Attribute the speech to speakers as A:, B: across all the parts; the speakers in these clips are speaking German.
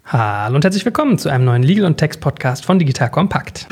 A: Hallo und herzlich willkommen zu einem neuen Legal- und Tax-Podcast von Digital Compact.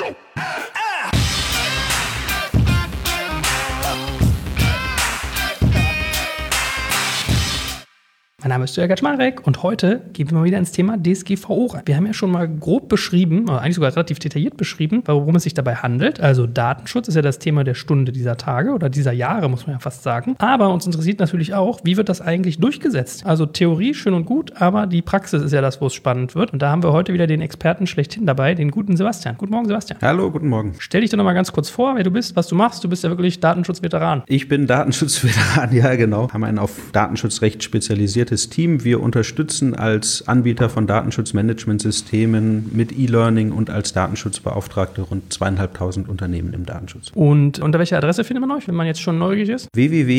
A: Mein Name ist Jörg Kaczmarek und heute gehen wir mal wieder ins Thema DSGVO rein. Wir haben ja schon mal grob beschrieben, oder eigentlich sogar relativ detailliert beschrieben, worum es sich dabei handelt. Also Datenschutz ist ja das Thema der Stunde dieser Tage oder dieser Jahre, muss man ja fast sagen. Aber uns interessiert natürlich auch, wie wird das eigentlich durchgesetzt? Also Theorie schön und gut, aber die Praxis ist ja das, wo es spannend wird. Und da haben wir heute wieder den Experten schlechthin dabei, den guten Sebastian. Guten Morgen, Sebastian.
B: Hallo, guten Morgen.
A: Stell dich doch noch mal ganz kurz vor, wer du bist, was du machst. Du bist ja wirklich Datenschutzveteran.
B: Ich bin Datenschutzveteran, ja genau. Haben ein auf Datenschutzrecht spezialisiertes Team. Wir unterstützen als Anbieter von Datenschutzmanagementsystemen mit E-Learning und als Datenschutzbeauftragte rund 2.500 Unternehmen im Datenschutz.
A: Und unter welcher Adresse findet man euch, wenn man jetzt schon neugierig ist?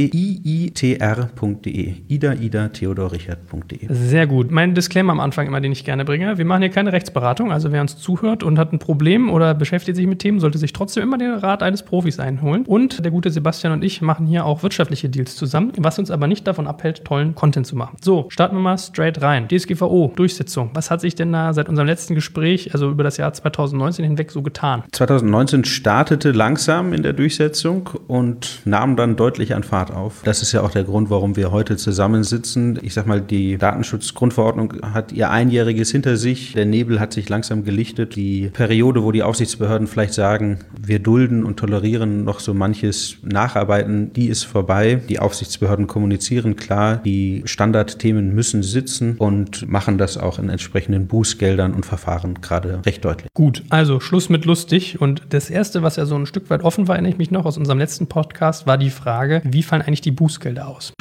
B: www.iitr.de Ida Theodor Richard.de.
A: Sehr gut. Mein Disclaimer am Anfang immer, den ich gerne bringe. Wir machen hier keine Rechtsberatung. Also wer uns zuhört und hat ein Problem oder beschäftigt sich mit Themen, sollte sich trotzdem immer den Rat eines Profis einholen. Und der gute Sebastian und ich machen hier auch wirtschaftliche Deals zusammen, was uns aber nicht davon abhält, tollen Content zu machen. So, starten wir mal straight rein. DSGVO, Durchsetzung. Was hat sich denn da seit unserem letzten Gespräch, also über das Jahr 2019 hinweg, so getan?
B: 2019 startete langsam in der Durchsetzung und nahm dann deutlich an Fahrt auf. Das ist ja auch der Grund, warum wir heute zusammensitzen. Ich sag mal, die Datenschutzgrundverordnung hat ihr Einjähriges hinter sich. Der Nebel hat sich langsam gelichtet. Die Periode, wo die Aufsichtsbehörden vielleicht sagen, wir dulden und tolerieren noch so manches Nacharbeiten, die ist vorbei. Die Aufsichtsbehörden kommunizieren klar, die Standardthemen müssen sitzen und machen das auch in entsprechenden Bußgeldern und Verfahren gerade recht deutlich.
A: Gut, also Schluss mit lustig. Und das Erste, was ja so ein Stück weit offen war, erinnere ich mich noch aus unserem letzten Podcast, war die Frage, wie fallen eigentlich die Bußgelder aus?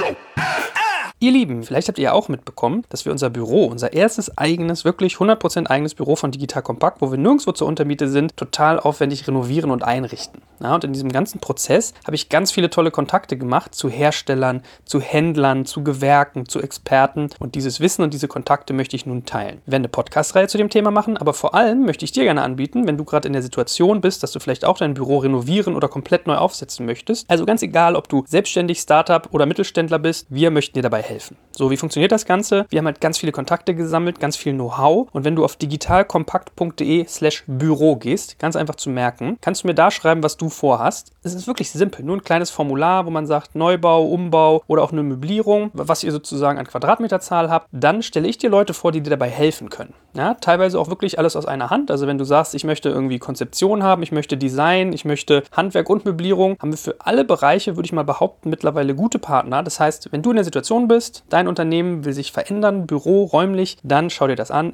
A: Ihr Lieben, vielleicht habt ihr ja auch mitbekommen, dass wir unser Büro, unser erstes eigenes, wirklich 100% eigenes Büro von Digital Compact, wo wir nirgendwo zur Untermiete sind, total aufwendig renovieren und einrichten. Ja, und in diesem ganzen Prozess habe ich ganz viele tolle Kontakte gemacht zu Herstellern, zu Händlern, zu Gewerken, zu Experten. Und dieses Wissen und diese Kontakte möchte ich nun teilen. Wir werden eine Podcast-Reihe zu dem Thema machen, aber vor allem möchte ich dir gerne anbieten, wenn du gerade in der Situation bist, dass du vielleicht auch dein Büro renovieren oder komplett neu aufsetzen möchtest. Also ganz egal, ob du selbstständig, Startup oder Mittelständler bist, wir möchten dir dabei helfen. So, wie funktioniert das Ganze? Wir haben halt ganz viele Kontakte gesammelt, ganz viel Know-how. Und wenn du auf digitalcompact.de/Büro gehst, ganz einfach zu merken, kannst du mir da schreiben, was du vorhast. Es ist wirklich simpel. Nur ein kleines Formular, wo man sagt Neubau, Umbau oder auch eine Möblierung, was ihr sozusagen an Quadratmeterzahl habt. Dann stelle ich dir Leute vor, die dir dabei helfen können. Ja, teilweise auch wirklich alles aus einer Hand. Also wenn du sagst, ich möchte irgendwie Konzeption haben, ich möchte Design, ich möchte Handwerk und Möblierung, haben wir für alle Bereiche, würde ich mal behaupten, mittlerweile gute Partner. Das heißt, wenn du in der Situation bist, dein Unternehmen will sich verändern, Büro, räumlich, dann schau dir das an,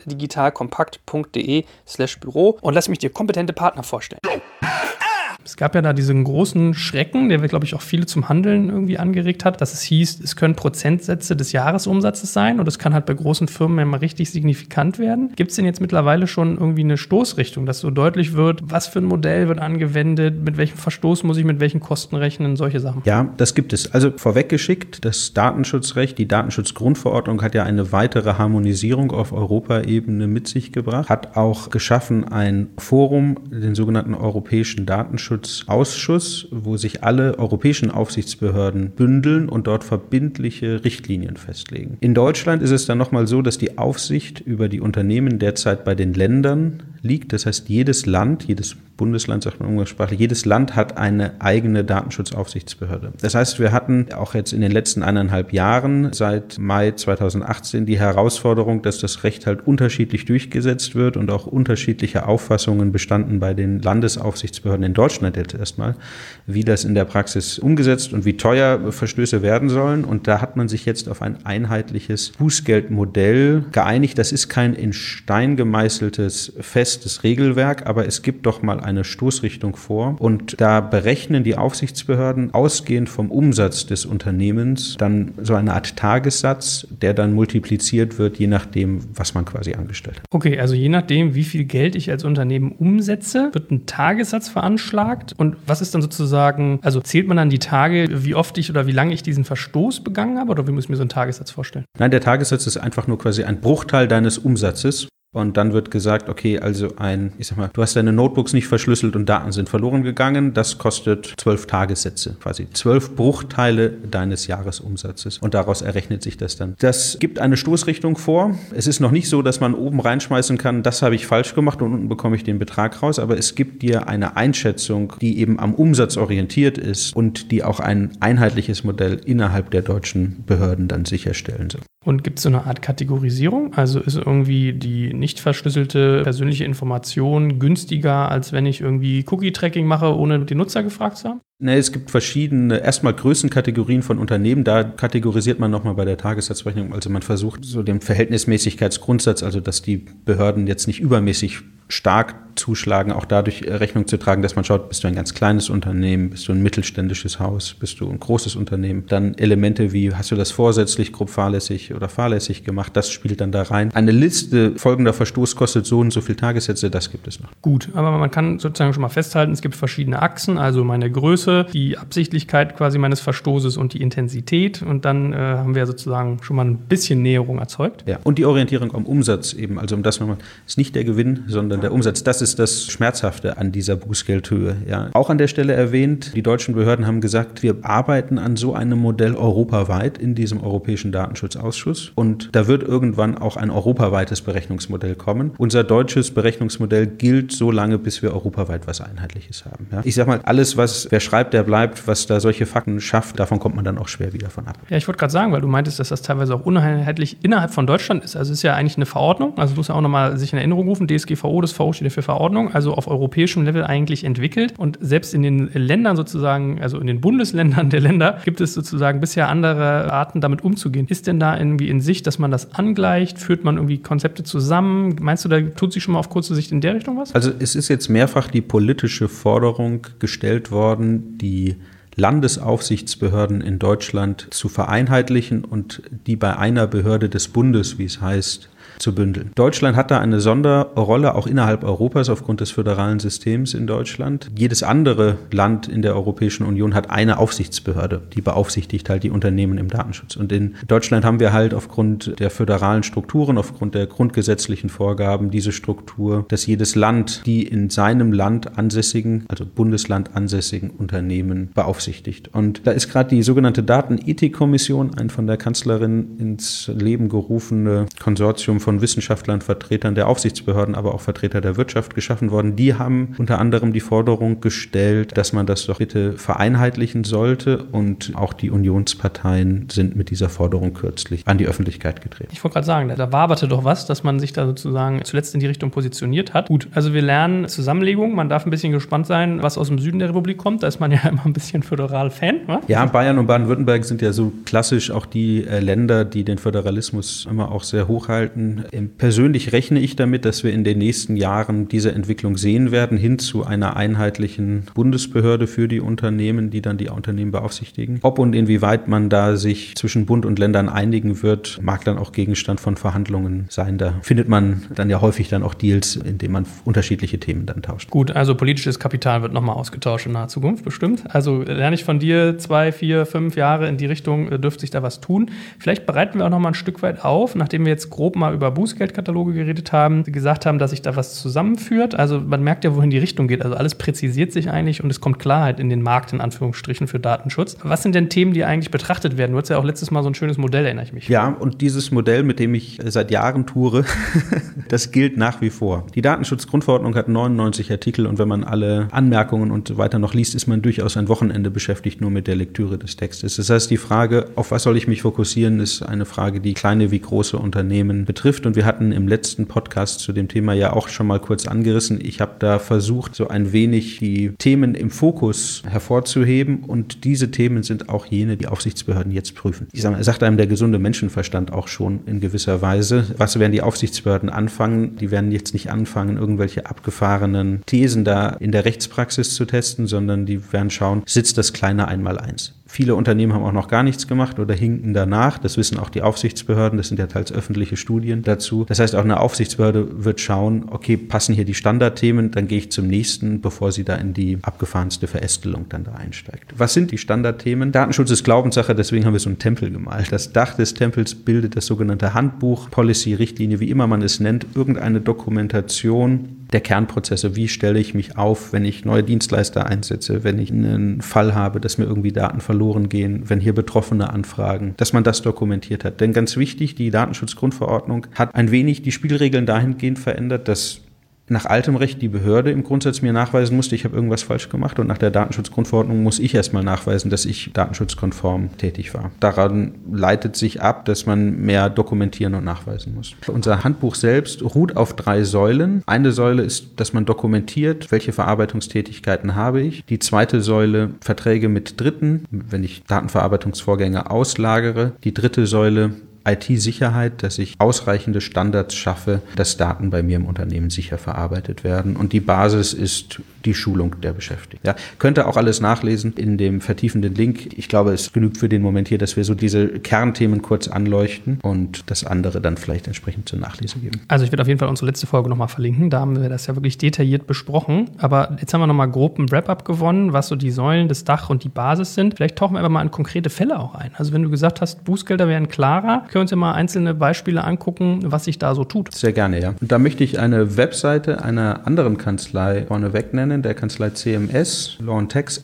A: digitalcompact.de/Büro und lass mich dir kompetente Partner vorstellen. Es gab ja da diesen großen Schrecken, der, glaube ich, auch viele zum Handeln irgendwie angeregt hat, dass es hieß, es können Prozentsätze des Jahresumsatzes sein und es kann halt bei großen Firmen ja mal richtig signifikant werden. Gibt es denn jetzt mittlerweile schon irgendwie eine Stoßrichtung, dass so deutlich wird, was für ein Modell wird angewendet, mit welchem Verstoß muss ich mit welchen Kosten rechnen, solche Sachen?
B: Ja, das gibt es. Also vorweggeschickt, das Datenschutzrecht, die Datenschutzgrundverordnung hat ja eine weitere Harmonisierung auf Europaebene mit sich gebracht, hat auch geschaffen ein Forum, den sogenannten Europäischen Datenschutzausschuss, wo sich alle europäischen Aufsichtsbehörden bündeln und dort verbindliche Richtlinien festlegen. In Deutschland ist es dann nochmal so, dass die Aufsicht über die Unternehmen derzeit bei den Ländern liegt. Das heißt, jedes Land, jedes Bundesland, sagt man umgangssprachlich, jedes Land hat eine eigene Datenschutzaufsichtsbehörde. Das heißt, wir hatten auch jetzt in den letzten 1,5 Jahren, seit Mai 2018, die Herausforderung, dass das Recht halt unterschiedlich durchgesetzt wird und auch unterschiedliche Auffassungen bestanden bei den Landesaufsichtsbehörden in Deutschland jetzt erstmal, wie das in der Praxis umgesetzt und wie teuer Verstöße werden sollen. Und da hat man sich jetzt auf ein einheitliches Bußgeldmodell geeinigt. Das ist kein in Stein gemeißeltes, festes Regelwerk, aber es gibt doch mal eine Stoßrichtung vor. Und da berechnen die Aufsichtsbehörden ausgehend vom Umsatz des Unternehmens dann so eine Art Tagessatz, der dann multipliziert wird, je nachdem, was man quasi angestellt hat.
A: Okay, also je nachdem, wie viel Geld ich als Unternehmen umsetze, wird ein Tagessatz veranschlagt. Und was ist dann sozusagen, also zählt man dann die Tage, wie oft ich oder wie lange ich diesen Verstoß begangen habe? Oder wie muss ich mir so einen Tagessatz vorstellen?
B: Nein, der Tagessatz ist einfach nur quasi ein Bruchteil deines Umsatzes. Und dann wird gesagt, okay, also du hast deine Notebooks nicht verschlüsselt und Daten sind verloren gegangen, das kostet 12 Tagessätze, quasi 12 Bruchteile deines Jahresumsatzes. Und daraus errechnet sich das dann. Das gibt eine Stoßrichtung vor. Es ist noch nicht so, dass man oben reinschmeißen kann, das habe ich falsch gemacht und unten bekomme ich den Betrag raus, aber es gibt dir eine Einschätzung, die eben am Umsatz orientiert ist und die auch ein einheitliches Modell innerhalb der deutschen Behörden dann sicherstellen soll.
A: Und gibt es so eine Art Kategorisierung? Also ist irgendwie die nicht verschlüsselte persönliche Information günstiger, als wenn ich irgendwie Cookie-Tracking mache, ohne die Nutzer gefragt zu haben?
B: Ne, es gibt verschiedene, erstmal Größenkategorien von Unternehmen. Da kategorisiert man nochmal bei der Tagessatzberechnung. Also man versucht so den Verhältnismäßigkeitsgrundsatz, also dass die Behörden jetzt nicht übermäßig stark zuschlagen, auch dadurch Rechnung zu tragen, dass man schaut, bist du ein ganz kleines Unternehmen, bist du ein mittelständisches Haus, bist du ein großes Unternehmen. Dann Elemente wie, hast du das vorsätzlich, grob fahrlässig oder fahrlässig gemacht, das spielt dann da rein. Eine Liste folgender Verstoß kostet so und so viel Tagessätze, das gibt es noch.
A: Gut, aber man kann sozusagen schon mal festhalten, es gibt verschiedene Achsen, also meine Größe, die Absichtlichkeit quasi meines Verstoßes und die Intensität und dann haben wir sozusagen schon mal ein bisschen Näherung erzeugt.
B: Ja, und die Orientierung am Umsatz eben, also um das nochmal, ist nicht der Gewinn, sondern der Umsatz, das ist das Schmerzhafte an dieser Bußgeldhöhe. Ja. Auch an der Stelle erwähnt, die deutschen Behörden haben gesagt, wir arbeiten an so einem Modell europaweit in diesem Europäischen Datenschutzausschuss und da wird irgendwann auch ein europaweites Berechnungsmodell kommen. Unser deutsches Berechnungsmodell gilt so lange, bis wir europaweit was Einheitliches haben. Ja. Ich sag mal, alles, was wer schreibt, der bleibt, was da solche Fakten schafft, davon kommt man dann auch schwer wieder von ab.
A: Ja, ich wollte gerade sagen, weil du meintest, dass das teilweise auch uneinheitlich innerhalb von Deutschland ist. Also es ist ja eigentlich eine Verordnung, also muss ja auch nochmal sich in Erinnerung rufen, DSGVO, das VO steht ja für Verordnung, also auf europäischem Level eigentlich entwickelt. Und selbst in den Ländern sozusagen, also in den Bundesländern der Länder, gibt es sozusagen bisher andere Arten, damit umzugehen. Ist denn da irgendwie in Sicht, dass man das angleicht? Führt man irgendwie Konzepte zusammen? Meinst du, da tut sich schon mal auf kurze Sicht in der Richtung was?
B: Also es ist jetzt mehrfach die politische Forderung gestellt worden, die Landesaufsichtsbehörden in Deutschland zu vereinheitlichen und die bei einer Behörde des Bundes, wie es heißt, zu bündeln. Deutschland hat da eine Sonderrolle, auch innerhalb Europas, aufgrund des föderalen Systems in Deutschland. Jedes andere Land in der Europäischen Union hat eine Aufsichtsbehörde, die beaufsichtigt halt die Unternehmen im Datenschutz. Und in Deutschland haben wir halt aufgrund der föderalen Strukturen, aufgrund der grundgesetzlichen Vorgaben diese Struktur, dass jedes Land die in seinem Land ansässigen, also Bundesland ansässigen Unternehmen beaufsichtigt. Und da ist gerade die sogenannte Datenethikkommission, ein von der Kanzlerin ins Leben gerufene Konsortium von Wissenschaftlern, Vertretern der Aufsichtsbehörden, aber auch Vertreter der Wirtschaft geschaffen worden. Die haben unter anderem die Forderung gestellt, dass man das doch bitte vereinheitlichen sollte und auch die Unionsparteien sind mit dieser Forderung kürzlich an die Öffentlichkeit getreten.
A: Ich wollte gerade sagen, da waberte doch was, dass man sich da sozusagen zuletzt in die Richtung positioniert hat. Gut, also wir lernen Zusammenlegung, man darf ein bisschen gespannt sein, was aus dem Süden der Republik kommt, da ist man ja immer ein bisschen föderal Fan. Wa?
B: Ja, Bayern und Baden-Württemberg sind ja so klassisch auch die Länder, die den Föderalismus immer auch sehr hochhalten. Persönlich rechne ich damit, dass wir in den nächsten Jahren diese Entwicklung sehen werden, hin zu einer einheitlichen Bundesbehörde für die Unternehmen, die dann die Unternehmen beaufsichtigen. Ob und inwieweit man da sich zwischen Bund und Ländern einigen wird, mag dann auch Gegenstand von Verhandlungen sein. Da findet man dann ja häufig dann auch Deals, in denen man unterschiedliche Themen dann tauscht.
A: Gut, also politisches Kapital wird nochmal ausgetauscht in naher Zukunft, bestimmt. Also lerne ich von dir 2, 4, 5 Jahre in die Richtung, dürfte sich da was tun. Vielleicht bereiten wir auch nochmal ein Stück weit auf, nachdem wir jetzt grob mal über Bußgeldkataloge geredet haben, gesagt haben, dass sich da was zusammenführt. Also man merkt ja, wohin die Richtung geht. Also alles präzisiert sich eigentlich und es kommt Klarheit in den Markt, in Anführungsstrichen, für Datenschutz. Was sind denn Themen, die eigentlich betrachtet werden? Du hattest ja auch letztes Mal so ein schönes Modell, erinnere ich mich.
B: Ja, und dieses Modell, mit dem ich seit Jahren toure, das gilt nach wie vor. Die Datenschutzgrundverordnung hat 99 Artikel und wenn man alle Anmerkungen und so weiter noch liest, ist man durchaus ein Wochenende beschäftigt nur mit der Lektüre des Textes. Das heißt, die Frage, auf was soll ich mich fokussieren, ist eine Frage, die kleine wie große Unternehmen betrifft. Und wir hatten im letzten Podcast zu dem Thema ja auch schon mal kurz angerissen. Ich habe da versucht, so ein wenig die Themen im Fokus hervorzuheben. Und diese Themen sind auch jene, die Aufsichtsbehörden jetzt prüfen. Ich sage mal, sagt einem der gesunde Menschenverstand auch schon in gewisser Weise. Was werden die Aufsichtsbehörden anfangen? Die werden jetzt nicht anfangen, irgendwelche abgefahrenen Thesen da in der Rechtspraxis zu testen, sondern die werden schauen, sitzt das kleine Einmaleins? Viele Unternehmen haben auch noch gar nichts gemacht oder hinken danach. Das wissen auch die Aufsichtsbehörden. Das sind ja teils öffentliche Studien dazu. Das heißt, auch eine Aufsichtsbehörde wird schauen, okay, passen hier die Standardthemen, dann gehe ich zum nächsten, bevor sie da in die abgefahrenste Verästelung dann da einsteigt. Was sind die Standardthemen? Datenschutz ist Glaubenssache, deswegen haben wir so einen Tempel gemalt. Das Dach des Tempels bildet das sogenannte Handbuch, Policy, Richtlinie, wie immer man es nennt, irgendeine Dokumentation der Kernprozesse. Wie stelle ich mich auf, wenn ich neue Dienstleister einsetze, wenn ich einen Fall habe, dass mir irgendwie Daten verloren gehen, wenn hier Betroffene anfragen, dass man das dokumentiert hat. Denn ganz wichtig, die Datenschutzgrundverordnung hat ein wenig die Spielregeln dahingehend verändert, dass nach altem Recht die Behörde im Grundsatz mir nachweisen musste, ich habe irgendwas falsch gemacht, und nach der Datenschutzgrundverordnung muss ich erstmal nachweisen, dass ich datenschutzkonform tätig war. Daran leitet sich ab, dass man mehr dokumentieren und nachweisen muss. Unser Handbuch selbst ruht auf 3 Säulen. Eine Säule ist, dass man dokumentiert, welche Verarbeitungstätigkeiten habe ich. Die zweite Säule, Verträge mit Dritten, wenn ich Datenverarbeitungsvorgänge auslagere. Die dritte Säule, IT-Sicherheit, dass ich ausreichende Standards schaffe, dass Daten bei mir im Unternehmen sicher verarbeitet werden. Und die Basis ist die Schulung der Beschäftigten. Ja, könnt ihr auch alles nachlesen in dem vertiefenden Link. Ich glaube, es genügt für den Moment hier, dass wir so diese Kernthemen kurz anleuchten und das andere dann vielleicht entsprechend zur Nachlese geben.
A: Also ich werde auf jeden Fall unsere letzte Folge nochmal verlinken. Da haben wir das ja wirklich detailliert besprochen. Aber jetzt haben wir nochmal grob ein Wrap-up gewonnen, was so die Säulen, das Dach und die Basis sind. Vielleicht tauchen wir aber mal in konkrete Fälle auch ein. Also wenn du gesagt hast, Bußgelder wären klarer, können wir uns ja mal einzelne Beispiele angucken, was sich da so tut.
B: Sehr gerne, ja. Und da möchte ich eine Webseite einer anderen Kanzlei vorneweg nennen, der Kanzlei CMS, Law & Tax,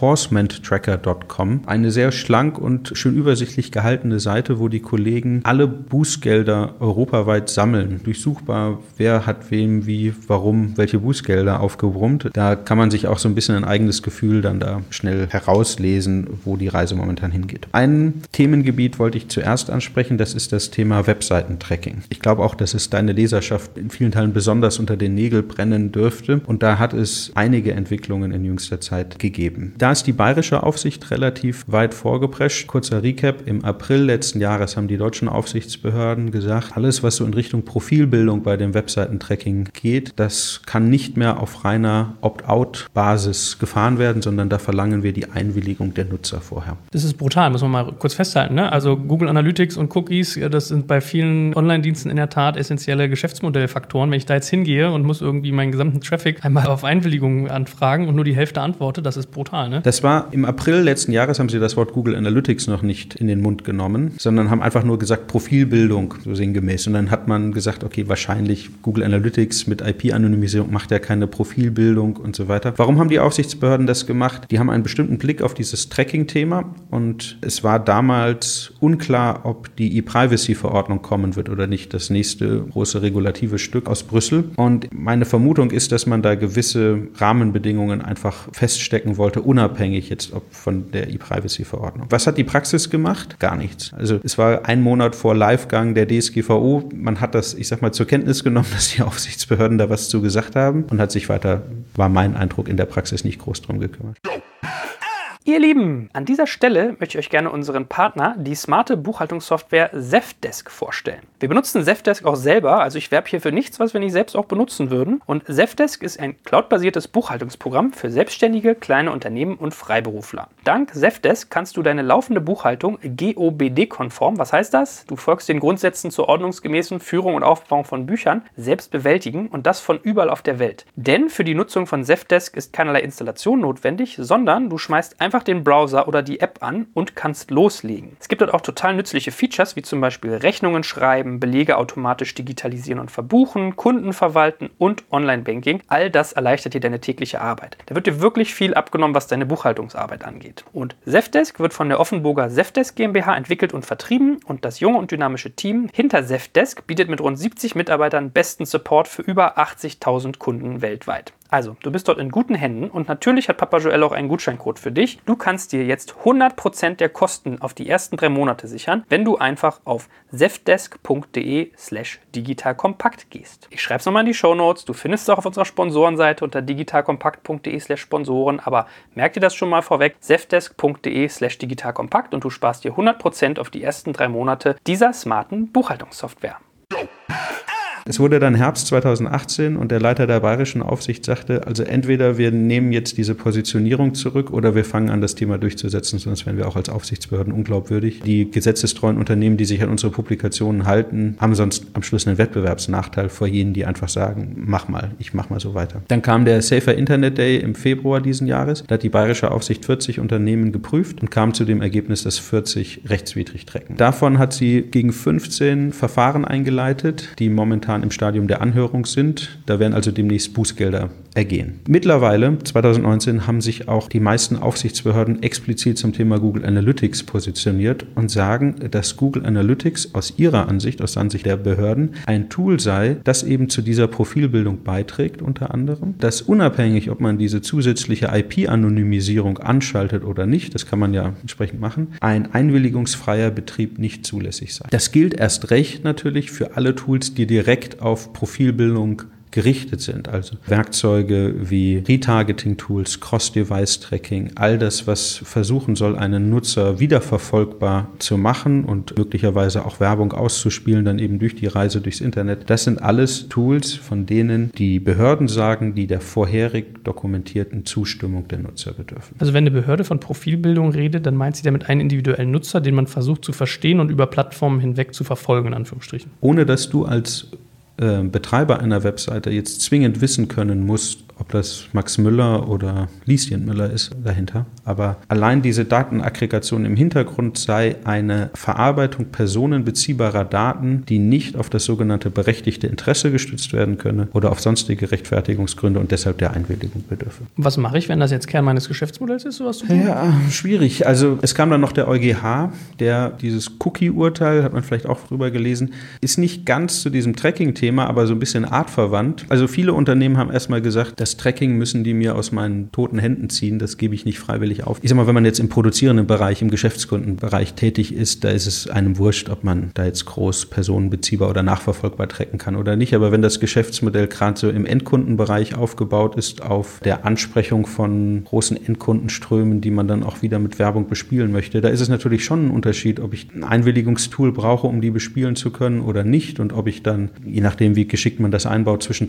B: enforcementtracker.com. Eine sehr schlank und schön übersichtlich gehaltene Seite, wo die Kollegen alle Bußgelder europaweit sammeln. Durchsuchbar, wer hat wem, wie, warum, welche Bußgelder aufgebrummt. Da kann man sich auch so ein bisschen ein eigenes Gefühl dann da schnell herauslesen, wo die Reise momentan hingeht. Ein Themengebiet wollte ich zuerst ansprechen, das ist das Thema Webseitentracking. Ich glaube auch, dass es deine Leserschaft in vielen Teilen besonders unter den Nägeln brennen dürfte. Und da hat es einige Entwicklungen in jüngster Zeit gegeben. Da ist die bayerische Aufsicht relativ weit vorgeprescht. Kurzer Recap. Im April letzten Jahres haben die deutschen Aufsichtsbehörden gesagt, alles, was so in Richtung Profilbildung bei dem Webseitentracking geht, das kann nicht mehr auf reiner Opt-out-Basis gefahren werden, sondern da verlangen wir die Einwilligung der Nutzer vorher.
A: Das ist brutal, muss man mal kurz festhalten, ne? Also Google Analytics und Cookies, das sind bei vielen Online-Diensten in der Tat essentielle Geschäftsmodellfaktoren. Wenn ich da jetzt hingehe und muss irgendwie meinen gesamten Traffic einmal auf Einwilligung anfragen und nur die Hälfte antwortet, das ist brutal, ne?
B: Das war im April letzten Jahres, haben sie das Wort Google Analytics noch nicht in den Mund genommen, sondern haben einfach nur gesagt Profilbildung, so sinngemäß. Und dann hat man gesagt, okay, wahrscheinlich Google Analytics mit IP-Anonymisierung macht ja keine Profilbildung und so weiter. Warum haben die Aufsichtsbehörden das gemacht? Die haben einen bestimmten Blick auf dieses Tracking-Thema, und es war damals unklar, ob die E-Privacy-Verordnung kommen wird oder nicht, das nächste große regulative Stück aus Brüssel. Und meine Vermutung ist, dass man da gewisse Rahmenbedingungen einfach feststecken wollte, unabhängig jetzt ob von der E-Privacy-Verordnung. Was hat die Praxis gemacht? Gar nichts. Also es war ein Monat vor Livegang der DSGVO. Man hat das, ich sag mal, zur Kenntnis genommen, dass die Aufsichtsbehörden da was zu gesagt haben, und hat sich weiter, war mein Eindruck, in der Praxis nicht groß drum gekümmert.
A: Ihr Lieben, an dieser Stelle möchte ich euch gerne unseren Partner, die smarte Buchhaltungssoftware Zendesk, vorstellen. Wir benutzen Zendesk auch selber, also ich werbe hier für nichts, was wir nicht selbst auch benutzen würden. Und Zendesk ist ein cloudbasiertes Buchhaltungsprogramm für selbstständige, kleine Unternehmen und Freiberufler. Dank Zendesk kannst du deine laufende Buchhaltung GOBD-konform, was heißt das? Du folgst den Grundsätzen zur ordnungsgemäßen Führung und Aufbewahrung von Büchern, selbst bewältigen, und das von überall auf der Welt. Denn für die Nutzung von Zendesk ist keinerlei Installation notwendig, sondern du schmeißt einfach den Browser oder die App an und kannst loslegen. Es gibt dort auch total nützliche Features, wie zum Beispiel Rechnungen schreiben, Belege automatisch digitalisieren und verbuchen, Kunden verwalten und Online-Banking. All das erleichtert dir deine tägliche Arbeit. Da wird dir wirklich viel abgenommen, was deine Buchhaltungsarbeit angeht. Und Zendesk wird von der Offenburger Zendesk GmbH entwickelt und vertrieben, und das junge und dynamische Team hinter Zendesk bietet mit rund 70 Mitarbeitern besten Support für über 80.000 Kunden weltweit. Also, du bist dort in guten Händen, und natürlich hat Papa Joel auch einen Gutscheincode für dich. Du kannst dir jetzt 100% der Kosten auf die ersten 3 Monate sichern, wenn du einfach auf zendesk.de/digitalkompakt gehst. Ich schreibe es nochmal in die Shownotes. Du findest es auch auf unserer Sponsorenseite unter digitalkompakt.de/Sponsoren. Aber merk dir das schon mal vorweg, zendesk.de/digitalkompakt, und du sparst dir 100% auf die ersten 3 Monate dieser smarten Buchhaltungssoftware.
B: Es wurde dann Herbst 2018 und der Leiter der bayerischen Aufsicht sagte, also entweder wir nehmen jetzt diese Positionierung zurück oder wir fangen an, das Thema durchzusetzen, sonst wären wir auch als Aufsichtsbehörden unglaubwürdig. Die gesetzestreuen Unternehmen, die sich an unsere Publikationen halten, haben sonst am Schluss einen Wettbewerbsnachteil vor jenen, die einfach sagen, mach mal, ich mach mal so weiter. Dann kam der Safer Internet Day im Februar diesen Jahres. Da hat die bayerische Aufsicht 40 Unternehmen geprüft und kam zu dem Ergebnis, dass 40 rechtswidrig tracken. Davon hat sie gegen 15 Verfahren eingeleitet, die momentan im Stadium der Anhörung sind. Da werden also demnächst Bußgelder ergehen. Mittlerweile, 2019, haben sich auch die meisten Aufsichtsbehörden explizit zum Thema Google Analytics positioniert und sagen, dass Google Analytics aus ihrer Ansicht, aus Ansicht der Behörden, ein Tool sei, das eben zu dieser Profilbildung beiträgt, unter anderem, dass unabhängig, ob man diese zusätzliche IP-Anonymisierung anschaltet oder nicht, das kann man ja entsprechend machen, ein einwilligungsfreier Betrieb nicht zulässig sei. Das gilt erst recht natürlich für alle Tools, die direkt auf Profilbildung gerichtet sind, also Werkzeuge wie Retargeting-Tools, Cross-Device-Tracking, all das, was versuchen soll, einen Nutzer wiederverfolgbar zu machen und möglicherweise auch Werbung auszuspielen, dann eben durch die Reise durchs Internet. Das sind alles Tools, von denen die Behörden sagen, die der vorherig dokumentierten Zustimmung der Nutzer bedürfen.
A: Also wenn eine Behörde von Profilbildung redet, dann meint sie damit einen individuellen Nutzer, den man versucht zu verstehen und über Plattformen hinweg zu verfolgen, in Anführungsstrichen.
B: Ohne dass du als Betreiber einer Webseite jetzt zwingend wissen können musst, ob das Max Müller oder Lieschen Müller ist dahinter. Aber allein diese Datenaggregation im Hintergrund sei eine Verarbeitung personenbeziehbarer Daten, die nicht auf das sogenannte berechtigte Interesse gestützt werden könne oder auf sonstige Rechtfertigungsgründe und deshalb der Einwilligung bedürfe.
A: Was mache ich, wenn das jetzt Kern meines Geschäftsmodells ist, sowas zu tun?
B: Ja, schwierig. Also es kam dann noch der EuGH, der dieses Cookie-Urteil, hat man vielleicht auch drüber gelesen, ist nicht ganz zu diesem Tracking-Thema, aber so ein bisschen artverwandt. Also viele Unternehmen haben erstmal gesagt, das Tracking müssen die mir aus meinen toten Händen ziehen, das gebe ich nicht freiwillig auf. Ich sag mal, wenn man jetzt im produzierenden Bereich, im Geschäftskundenbereich tätig ist, da ist es einem wurscht, ob man da jetzt groß personenbeziehbar oder nachverfolgbar tracken kann oder nicht. Aber wenn das Geschäftsmodell gerade so im Endkundenbereich aufgebaut ist, auf der Ansprechung von großen Endkundenströmen, die man dann auch wieder mit Werbung bespielen möchte, da ist es natürlich schon ein Unterschied, ob ich ein Einwilligungstool brauche, um die bespielen zu können oder nicht und ob ich dann, je nachdem wie geschickt man das einbaut, zwischen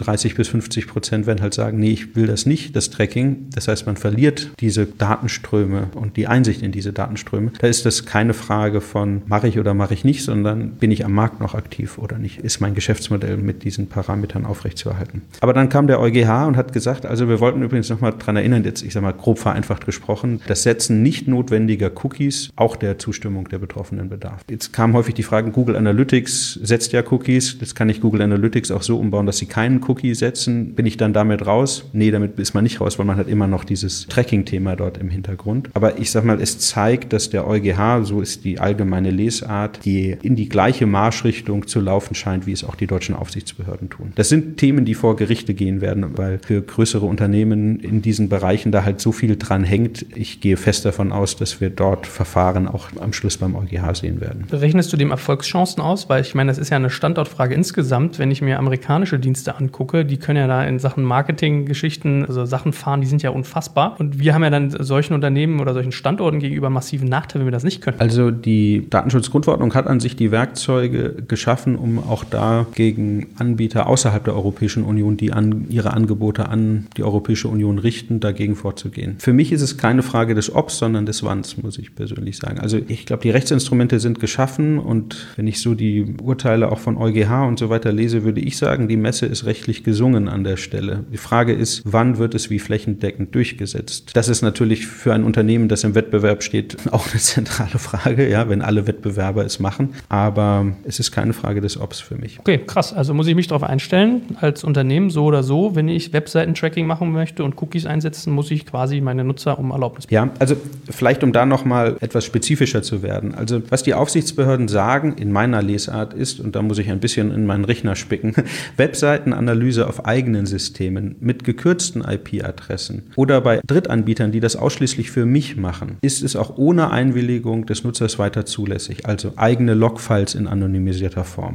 B: 30-50% werden halt sagen, nee, ich will das nicht, das Tracking. Das heißt, man verliert diese Datenströme und die Einsicht in diese Datenströme. Da ist das keine Frage von, mache ich oder mache ich nicht, sondern bin ich am Markt noch aktiv oder nicht? Ist mein Geschäftsmodell mit diesen Parametern aufrechtzuerhalten? Aber dann kam der EuGH und hat gesagt, also wir wollten übrigens nochmal daran erinnern, jetzt, ich sage mal grob vereinfacht gesprochen, das Setzen nicht notwendiger Cookies auch der Zustimmung der Betroffenen bedarf. Jetzt kam häufig die Frage, Google Analytics setzt ja Cookies, jetzt kann ich Google Analytics auch so umbauen, dass sie keinen Cookie setzen. Bin ich dann damit raus? Nee, damit ist man nicht raus, weil man hat immer noch dieses Tracking-Thema dort im Hintergrund. Aber ich sag mal, es zeigt, dass der EuGH, so ist die allgemeine Lesart, die in die gleiche Marschrichtung zu laufen scheint, wie es auch die deutschen Aufsichtsbehörden tun. Das sind Themen, die vor Gerichte gehen werden, weil für größere Unternehmen in diesen Bereichen da halt so viel dran hängt. Ich gehe fest davon aus, dass wir dort Verfahren auch am Schluss beim EuGH sehen werden.
A: Berechnest du dem Erfolgschancen aus? Weil ich meine, das ist ja eine Standortfrage insgesamt. Wenn ich mir amerikanische Dienste angucke, die können ja da in Sachen Marketinggeschichten, also Sachen fahren, die sind ja unfassbar. Und wir haben ja dann solchen Unternehmen oder solchen Standorten gegenüber massiven Nachteile, wenn wir das nicht können.
B: Also die Datenschutzgrundverordnung hat an sich die Werkzeuge geschaffen, um auch da gegen Anbieter außerhalb der Europäischen Union, die ihre Angebote an die Europäische Union richten, dagegen vorzugehen. Für mich ist es keine Frage des Obs, sondern des Wanns, muss ich persönlich sagen. Also ich glaube, die Rechtsinstrumente sind geschaffen und wenn ich so die Urteile auch von EuGH und so weiter lese, würde ich sagen, die Messe ist rechtlich gesungen an der Stelle. Die Frage ist, wann wird es wie flächendeckend durchgesetzt? Das ist natürlich für ein Unternehmen, das im Wettbewerb steht, auch eine zentrale Frage, ja, wenn alle Wettbewerber es machen. Aber es ist keine Frage des Obs für mich.
A: Okay, krass. Also muss ich mich darauf einstellen, als Unternehmen so oder so, wenn ich Webseiten-Tracking machen möchte und Cookies einsetzen, muss ich quasi meine Nutzer um Erlaubnis bitten.
B: Ja, also vielleicht um da nochmal etwas spezifischer zu werden. Also was die Aufsichtsbehörden sagen in meiner Lesart ist, und da muss ich ein bisschen in meinen Rechner spicken, Webseitenanalyse auf eigenen Systemen mit gekürzten IP-Adressen oder bei Drittanbietern, die das ausschließlich für mich machen, ist es auch ohne Einwilligung des Nutzers weiter zulässig, also eigene Logfiles in anonymisierter Form.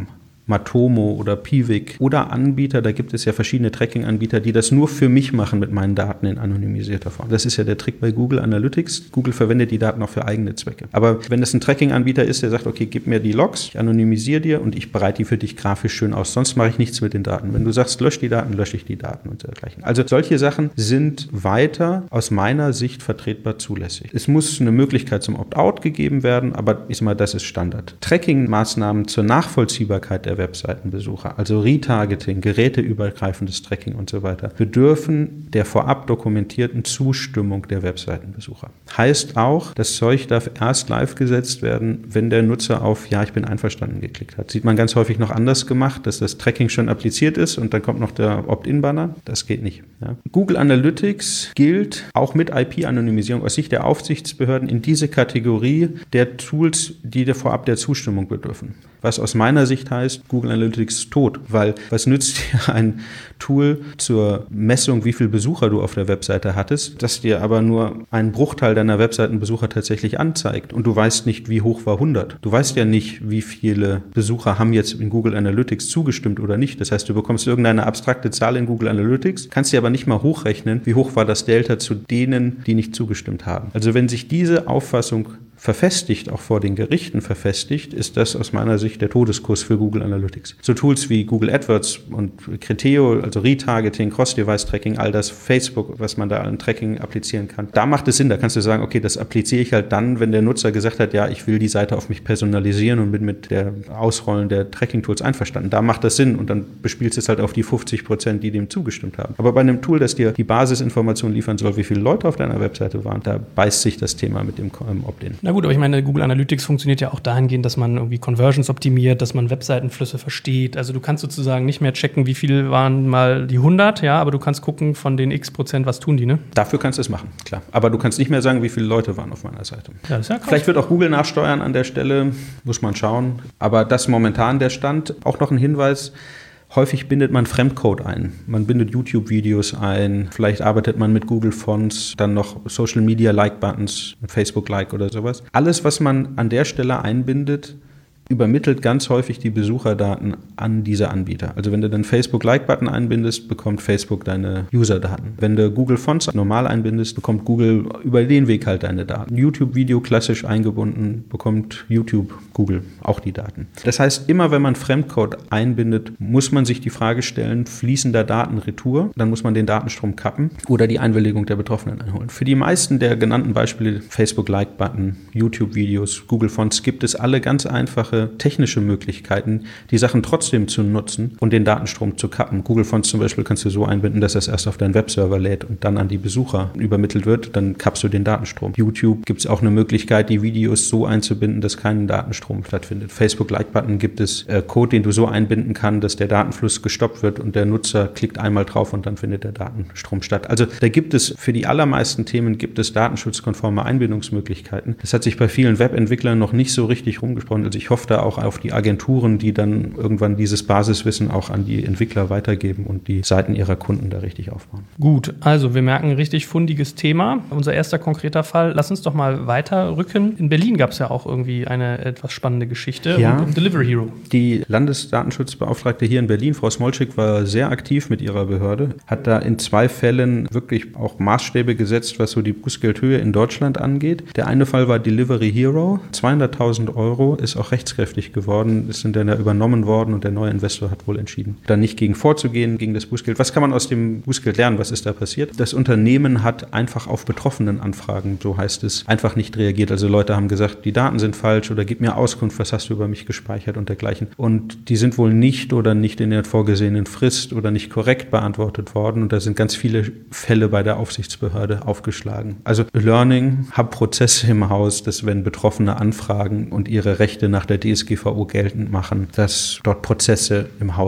B: Matomo oder Piwik oder Anbieter, da gibt es ja verschiedene Tracking-Anbieter, die das nur für mich machen mit meinen Daten in anonymisierter Form. Das ist ja der Trick bei Google Analytics. Google verwendet die Daten auch für eigene Zwecke. Aber wenn das ein Tracking-Anbieter ist, der sagt, okay, gib mir die Logs, ich anonymisiere dir und ich bereite die für dich grafisch schön aus, sonst mache ich nichts mit den Daten. Wenn du sagst, lösch die Daten, lösche ich die Daten und dergleichen. Also solche Sachen sind weiter aus meiner Sicht vertretbar zulässig. Es muss eine Möglichkeit zum Opt-out gegeben werden, aber ich sag mal, das ist Standard. Tracking-Maßnahmen zur Nachvollziehbarkeit der Webseitenbesucher, also Retargeting, geräteübergreifendes Tracking und so weiter, bedürfen der vorab dokumentierten Zustimmung der Webseitenbesucher. Heißt auch, das Zeug darf erst live gesetzt werden, wenn der Nutzer auf Ja, ich bin einverstanden geklickt hat. Sieht man ganz häufig noch anders gemacht, dass das Tracking schon appliziert ist und dann kommt noch der Opt-in-Banner. Das geht nicht. Ja. Google Analytics gilt auch mit IP-Anonymisierung aus Sicht der Aufsichtsbehörden in diese Kategorie der Tools, die vorab der Zustimmung bedürfen. Was aus meiner Sicht heißt, Google Analytics ist tot, weil was nützt dir ein Tool zur Messung, wie viele Besucher du auf der Webseite hattest, das dir aber nur einen Bruchteil deiner Webseitenbesucher tatsächlich anzeigt und du weißt nicht, wie hoch war 100. Du weißt ja nicht, wie viele Besucher haben jetzt in Google Analytics zugestimmt oder nicht. Das heißt, du bekommst irgendeine abstrakte Zahl in Google Analytics, kannst dir aber nicht mal hochrechnen, wie hoch war das Delta zu denen, die nicht zugestimmt haben. Also wenn sich diese Auffassung verfestigt, auch vor den Gerichten verfestigt, ist das aus meiner Sicht der Todeskurs für Google Analytics. So Tools wie Google AdWords und Criteo, also Retargeting, Cross-Device-Tracking, all das, Facebook, was man da an Tracking applizieren kann. Da macht es Sinn, da kannst du sagen, okay, das appliziere ich halt dann, wenn der Nutzer gesagt hat, ja, ich will die Seite auf mich personalisieren und bin mit der Ausrollen der Tracking-Tools einverstanden. Da macht das Sinn und dann bespielst du es halt auf die 50%, die dem zugestimmt haben. Aber bei einem Tool, das dir die Basisinformation liefern soll, wie viele Leute auf deiner Webseite waren, da beißt sich das Thema mit dem Opt-in.
A: Na gut, aber ich meine, Google Analytics funktioniert ja auch dahingehend, dass man irgendwie Conversions optimiert, dass man Webseitenflüsse versteht. Also du kannst sozusagen nicht mehr checken, wie viel waren mal die 100, ja, aber du kannst gucken, von den x%, was tun die, ne?
B: Dafür kannst du es machen, klar. Aber du kannst nicht mehr sagen, wie viele Leute waren auf meiner Seite.
A: Ja, das ist ja krass.
B: Vielleicht wird auch Google nachsteuern an der Stelle, muss man schauen. Aber das momentan der Stand. Auch noch ein Hinweis: Häufig bindet man Fremdcode ein. Man bindet YouTube-Videos ein. Vielleicht arbeitet man mit Google Fonts, dann noch Social-Media-Like-Buttons, Facebook-Like oder sowas. Alles, was man an der Stelle einbindet, übermittelt ganz häufig die Besucherdaten an diese Anbieter. Also wenn du den Facebook-Like-Button einbindest, bekommt Facebook deine User-Daten. Wenn du Google Fonts normal einbindest, bekommt Google über den Weg halt deine Daten. YouTube-Video klassisch eingebunden, bekommt YouTube, Google auch die Daten. Das heißt, immer wenn man Fremdcode einbindet, muss man sich die Frage stellen, fließen da Daten retour? Dann muss man den Datenstrom kappen oder die Einwilligung der Betroffenen einholen. Für die meisten der genannten Beispiele, Facebook-Like-Button, YouTube-Videos, Google Fonts, gibt es alle ganz einfache technische Möglichkeiten, die Sachen trotzdem zu nutzen und den Datenstrom zu kappen. Google Fonts zum Beispiel kannst du so einbinden, dass das erst auf deinen Webserver lädt und dann an die Besucher übermittelt wird, dann kappst du den Datenstrom. YouTube gibt es auch eine Möglichkeit, die Videos so einzubinden, dass kein Datenstrom stattfindet. Facebook-Like-Button gibt es Code, den du so einbinden kannst, dass der Datenfluss gestoppt wird und der Nutzer klickt einmal drauf und dann findet der Datenstrom statt. Also da gibt es für die allermeisten Themen gibt es datenschutzkonforme Einbindungsmöglichkeiten. Das hat sich bei vielen Webentwicklern noch nicht so richtig rumgesprochen. Also ich hoffe da auch auf die Agenturen, die dann irgendwann dieses Basiswissen auch an die Entwickler weitergeben und die Seiten ihrer Kunden da richtig aufbauen.
A: Gut, also wir merken, richtig fundiges Thema. Unser erster konkreter Fall. Lass uns doch mal weiterrücken. In Berlin gab es ja auch irgendwie eine etwas spannende Geschichte um Delivery Hero. Die
B: Landesdatenschutzbeauftragte hier in Berlin, Frau Smolczyk, war sehr aktiv mit ihrer Behörde, hat da in 2 Fällen wirklich auch Maßstäbe gesetzt, was so die Bußgeldhöhe in Deutschland angeht. Der eine Fall war Delivery Hero. 200.000 € ist auch rechtskräftig geworden, ist dann übernommen worden und der neue Investor hat wohl entschieden, da nicht gegen vorzugehen, gegen das Bußgeld. Was kann man aus dem Bußgeld lernen? Was ist da passiert? Das Unternehmen hat einfach auf betroffenen Anfragen, so heißt es, einfach nicht reagiert. Also Leute haben gesagt, die Daten sind falsch oder gib mir Auskunft, was hast du über mich gespeichert und dergleichen. Und die sind wohl nicht in der vorgesehenen Frist oder nicht korrekt beantwortet worden und da sind ganz viele Fälle bei der Aufsichtsbehörde aufgeschlagen. Also Learning, hab Prozesse im Haus, dass wenn Betroffene anfragen und ihre Rechte nach der DSGVO geltend machen, dass dort Prozesse im Haus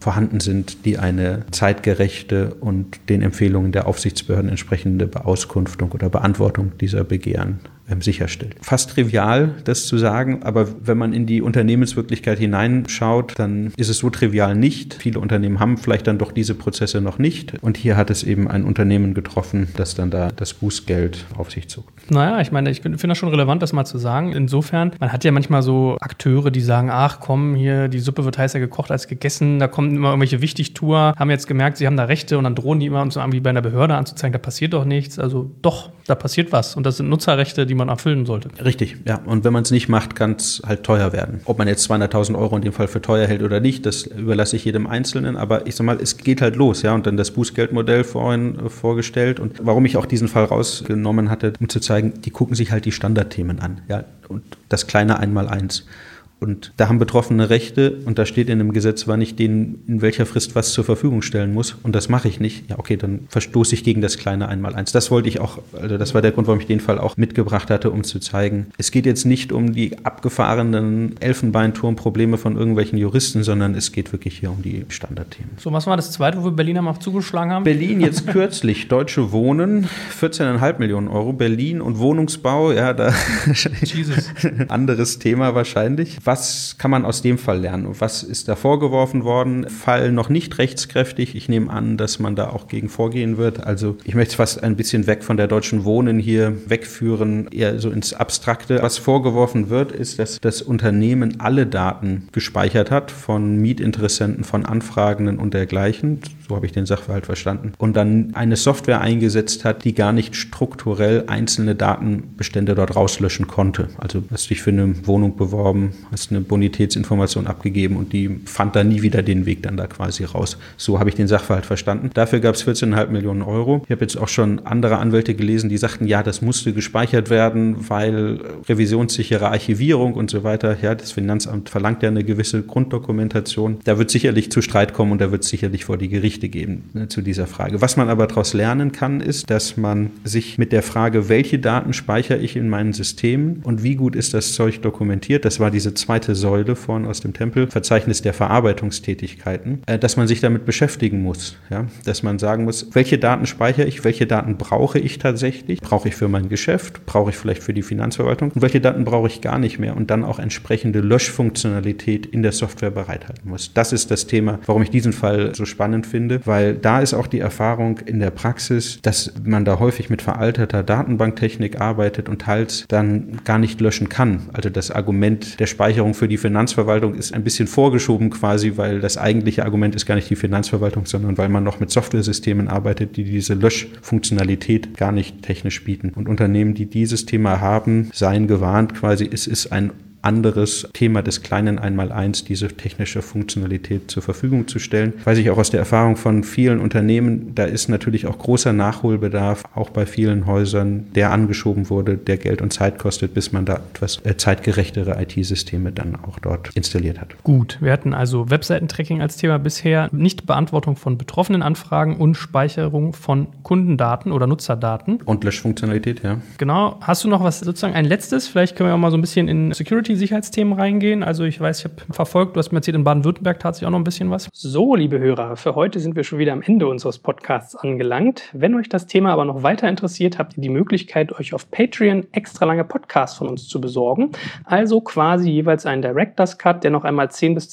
B: vorhanden sind, die eine zeitgerechte und den Empfehlungen der Aufsichtsbehörden entsprechende Beauskunftung oder Beantwortung dieser Begehren sicherstellt. Fast trivial, das zu sagen, aber wenn man in die Unternehmenswirklichkeit hineinschaut, dann ist es so trivial nicht. Viele Unternehmen haben vielleicht dann doch diese Prozesse noch nicht. Und hier hat es eben ein Unternehmen getroffen, das dann da das Bußgeld auf sich zog.
A: Naja, ich meine, ich finde das schon relevant, das mal zu sagen. Insofern, man hat ja manchmal so Akteure, die sagen, ach komm, hier, die Suppe wird heißer gekocht als gegessen, da kommen immer irgendwelche Wichtigtuer, haben jetzt gemerkt, sie haben da Rechte und dann drohen die immer uns wie bei einer Behörde anzuzeigen, da passiert doch nichts. Also doch, da passiert was und das sind Nutzerrechte, die man erfüllen sollte.
B: Richtig, ja. Und wenn man es nicht macht, kann es halt teuer werden. Ob man jetzt 200.000 Euro in dem Fall für teuer hält oder nicht, das überlasse ich jedem Einzelnen. Aber ich sag mal, es geht halt los, ja. Und dann das Bußgeldmodell vorhin vorgestellt. Und warum ich auch diesen Fall rausgenommen hatte, um zu zeigen, die gucken sich halt die Standardthemen an, ja. Und das kleine Einmaleins. Und da haben Betroffene Rechte und da steht in dem Gesetz, wann ich denen in welcher Frist was zur Verfügung stellen muss. Und das mache ich nicht. Ja, okay, dann verstoße ich gegen das kleine Einmaleins. Das wollte ich auch, also das war der Grund, warum ich den Fall auch mitgebracht hatte, um zu zeigen, es geht jetzt nicht um die abgefahrenen Elfenbeinturmprobleme von irgendwelchen Juristen, sondern es geht wirklich hier um die Standardthemen.
A: So, was war das zweite, wo wir Berliner mal zugeschlagen haben?
B: Berlin jetzt kürzlich, Deutsche Wohnen, 14,5 Millionen Euro. Berlin und Wohnungsbau, ja, da Jesus. Anderes Thema wahrscheinlich. Was kann man aus dem Fall lernen? Was ist da vorgeworfen worden? Fall noch nicht rechtskräftig. Ich nehme an, dass man da auch gegen vorgehen wird. Also ich möchte es fast ein bisschen weg von der Deutschen Wohnen hier wegführen, eher so ins Abstrakte. Was vorgeworfen wird, ist, dass das Unternehmen alle Daten gespeichert hat von Mietinteressenten, von Anfragenden und dergleichen. So habe ich den Sachverhalt verstanden. Und dann eine Software eingesetzt hat, die gar nicht strukturell einzelne Datenbestände dort rauslöschen konnte. Also hast dich für eine Wohnung beworben, hast eine Bonitätsinformation abgegeben und die fand dann nie wieder den Weg dann da quasi raus. So habe ich den Sachverhalt verstanden. Dafür gab es 14,5 Millionen Euro. Ich habe jetzt auch schon andere Anwälte gelesen, die sagten, ja, das musste gespeichert werden, weil revisionssichere Archivierung und so weiter. Ja, das Finanzamt verlangt ja eine gewisse Grunddokumentation. Da wird sicherlich zu Streit kommen und da wird es sicherlich vor die Gerichte geben, ne, zu dieser Frage. Was man aber daraus lernen kann, ist, dass man sich mit der Frage, welche Daten speichere ich in meinen Systemen und wie gut ist das Zeug dokumentiert, das war diese zweite Säule vorhin aus dem Tempel, Verzeichnis der Verarbeitungstätigkeiten, dass man sich damit beschäftigen muss. Ja? Dass man sagen muss, welche Daten speichere ich, welche Daten brauche ich tatsächlich, brauche ich für mein Geschäft, brauche ich vielleicht für die Finanzverwaltung und welche Daten brauche ich gar nicht mehr und dann auch entsprechende Löschfunktionalität in der Software bereithalten muss. Das ist das Thema, warum ich diesen Fall so spannend finde, weil da ist auch die Erfahrung in der Praxis, dass man da häufig mit veralteter Datenbanktechnik arbeitet und teils dann gar nicht löschen kann. Also das Argument der Speicherung für die Finanzverwaltung ist ein bisschen vorgeschoben quasi, weil das eigentliche Argument ist gar nicht die Finanzverwaltung, sondern weil man noch mit Softwaresystemen arbeitet, die diese Löschfunktionalität gar nicht technisch bieten. Und Unternehmen, die dieses Thema haben, seien gewarnt quasi, es ist ein anderes Thema des kleinen Einmaleins, diese technische Funktionalität zur Verfügung zu stellen. Weiß ich auch aus der Erfahrung von vielen Unternehmen, da ist natürlich auch großer Nachholbedarf, auch bei vielen Häusern, der angeschoben wurde, der Geld und Zeit kostet, bis man da etwas zeitgerechtere IT-Systeme dann auch dort installiert hat.
A: Gut, wir hatten also Webseitentracking als Thema bisher, Nichtbeantwortung von betroffenen Anfragen und Speicherung von Kundendaten oder Nutzerdaten.
B: Und Löschfunktionalität, ja.
A: Genau. Hast du noch was, sozusagen ein letztes? Vielleicht können wir auch mal so ein bisschen in Sicherheitsthemen reingehen. Also ich weiß, ich habe verfolgt, du hast mir erzählt, in Baden-Württemberg tat sich auch noch ein bisschen was. So, liebe Hörer, für heute sind wir schon wieder am Ende unseres Podcasts angelangt. Wenn euch das Thema aber noch weiter interessiert, habt ihr die Möglichkeit, euch auf Patreon extra lange Podcasts von uns zu besorgen. Also quasi jeweils einen Director's Cut, der noch einmal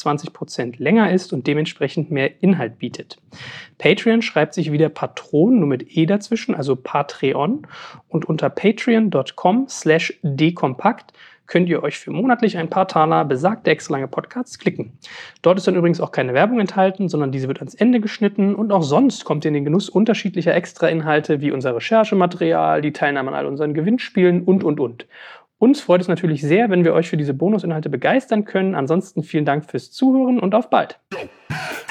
A: 10-20% länger ist und dementsprechend mehr Inhalt bietet. Patreon schreibt sich wieder Patron, nur mit E dazwischen, also Patreon. Und unter patreon.com/dekompakt könnt ihr euch für monatlich ein paar Taler besagte extra lange Podcasts klicken. Dort ist dann übrigens auch keine Werbung enthalten, sondern diese wird ans Ende geschnitten und auch sonst kommt ihr in den Genuss unterschiedlicher Extra-Inhalte wie unser Recherchematerial, die Teilnahme an all unseren Gewinnspielen und. Uns freut es natürlich sehr, wenn wir euch für diese Bonusinhalte begeistern können. Ansonsten vielen Dank fürs Zuhören und auf bald.